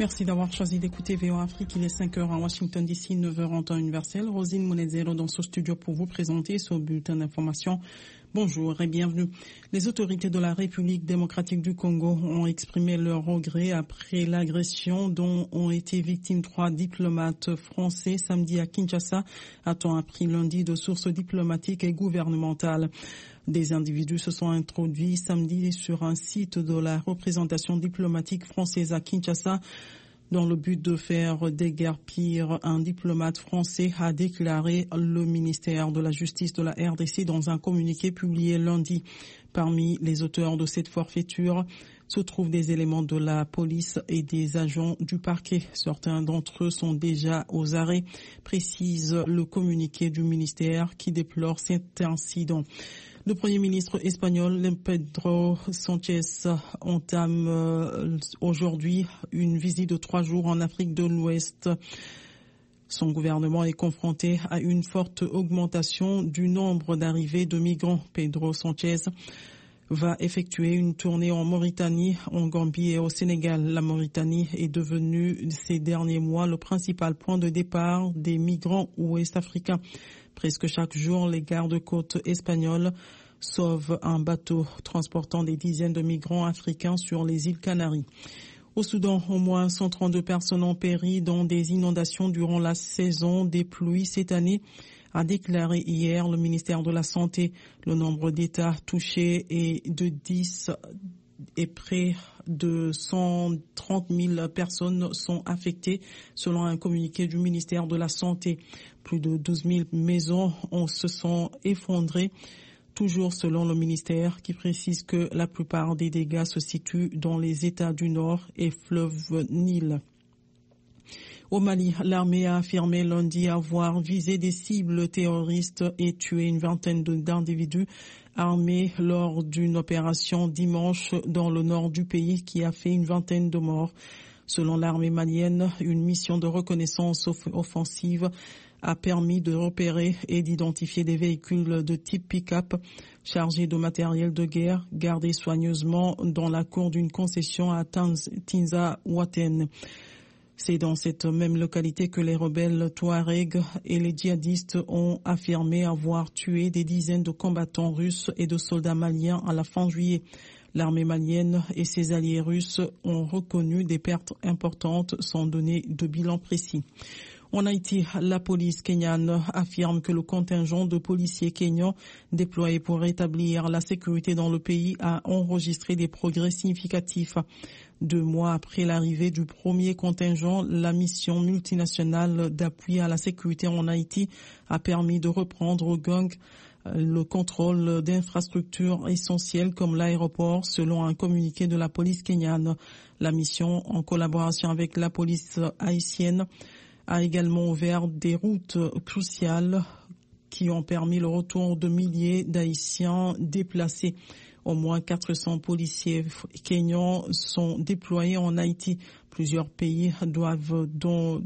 Merci d'avoir choisi d'écouter VOA Afrique. Il est 5h à Washington DC, 9h en temps universel. Rosine Monezero dans ce studio pour vous présenter ce bulletin d'information. Bonjour et bienvenue. Les autorités de la République démocratique du Congo ont exprimé leur regret après l'agression dont ont été victimes 3 diplomates français samedi à Kinshasa, a-t-on appris lundi de sources diplomatiques et gouvernementales. Des individus se sont introduits samedi sur un site de la représentation diplomatique française à Kinshasa dans le but de faire déguerpir un diplomate français, a déclaré le ministère de la Justice de la RDC dans un communiqué publié lundi. Parmi les auteurs de cette forfaiture se trouvent des éléments de la police et des agents du parquet. Certains d'entre eux sont déjà aux arrêts, précise le communiqué du ministère qui déplore cet incident. Le Premier ministre espagnol, Pedro Sánchez, entame aujourd'hui une visite de 3 jours en Afrique de l'Ouest. Son gouvernement est confronté à une forte augmentation du nombre d'arrivées de migrants. Pedro Sánchez va effectuer une tournée en Mauritanie, en Gambie et au Sénégal. La Mauritanie est devenue ces derniers mois le principal point de départ des migrants ouest-africains. Presque chaque jour, les gardes-côtes espagnols sauvent un bateau transportant des dizaines de migrants africains sur les îles Canaries. Au Soudan, au moins 132 personnes ont péri dans des inondations durant la saison des pluies cette année, a déclaré hier le ministère de la Santé. Le nombre d'États touchés est de 10 et près de 130 000 personnes sont affectées selon un communiqué du ministère de la Santé. Plus de 12 000 maisons se sont effondrées. Toujours selon le ministère qui précise que la plupart des dégâts se situent dans les États du Nord et fleuve Nil. Au Mali, l'armée a affirmé lundi avoir visé des cibles terroristes et tué une vingtaine d'individus armés lors d'une opération dimanche dans le nord du pays qui a fait une vingtaine de morts. Selon l'armée malienne, une mission de reconnaissance offensive a permis de repérer et d'identifier des véhicules de type pick-up chargés de matériel de guerre gardés soigneusement dans la cour d'une concession à Tinza-Ouaten. C'est dans cette même localité que les rebelles Touaregs et les djihadistes ont affirmé avoir tué des dizaines de combattants russes et de soldats maliens à la fin juillet. L'armée malienne et ses alliés russes ont reconnu des pertes importantes sans donner de bilan précis. En Haïti, la police kenyane affirme que le contingent de policiers kenyans déployés pour rétablir la sécurité dans le pays a enregistré des progrès significatifs. 2 mois après l'arrivée du premier contingent, la mission multinationale d'appui à la sécurité en Haïti a permis de reprendre au gang le contrôle d'infrastructures essentielles comme l'aéroport, selon un communiqué de la police kenyane. La mission, en collaboration avec la police haïtienne, a également ouvert des routes cruciales qui ont permis le retour de milliers d'Haïtiens déplacés. Au moins 400 policiers kenyans sont déployés en Haïti. Plusieurs pays dont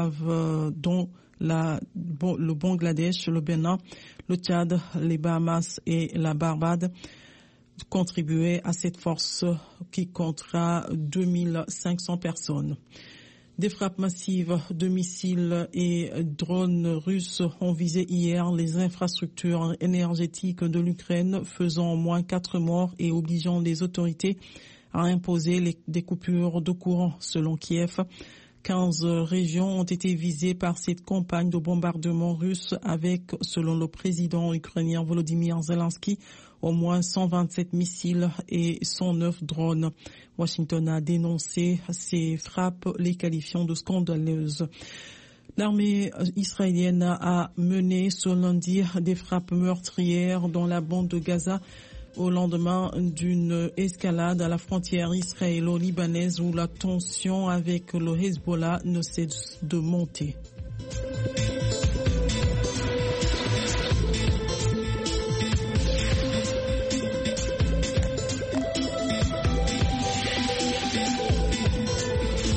le Bangladesh, le Bénin, le Tchad, les Bahamas et la Barbade contribuer à cette force qui comptera 2500 personnes. Des frappes massives de missiles et drones russes ont visé hier les infrastructures énergétiques de l'Ukraine, faisant au moins 4 morts et obligeant les autorités à imposer des coupures de courant. Selon Kiev, 15 régions ont été visées par cette campagne de bombardement russe avec, selon le président ukrainien Volodymyr Zelensky, au moins 127 missiles et 109 drones. Washington a dénoncé ces frappes, les qualifiant de scandaleuses. L'armée israélienne a mené ce lundi des frappes meurtrières dans la bande de Gaza au lendemain d'une escalade à la frontière israélo-libanaise où la tension avec le Hezbollah ne cesse de monter.